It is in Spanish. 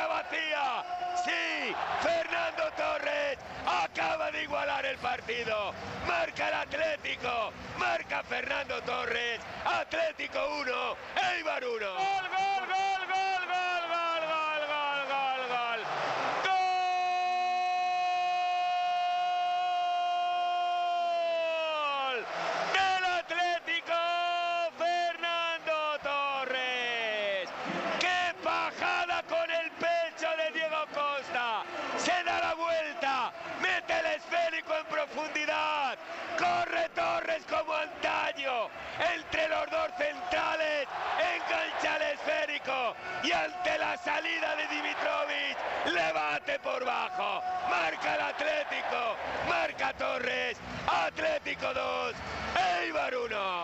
puerta vacía. Sí, Fernando Torres acaba de igualar el partido. Marca el Atlético, marca Fernando Torres. Atlético 1, Eibar 1. ¡Gol, gol, gol, gol, gol, gol, gol, gol, gol, gol! ¡Gol! ¡Del Atlético, Fernando Torres! ¡Qué bajada con el pecho de Diego Costa! Se da la vuelta, mete el esférico en profundidad. Corre Torres como antaño entre los dos centrales, engancha el esférico y ante la salida de Dimitrovic le bate por bajo. Marca el Atlético, marca Torres. Atlético 2, Eibar 1.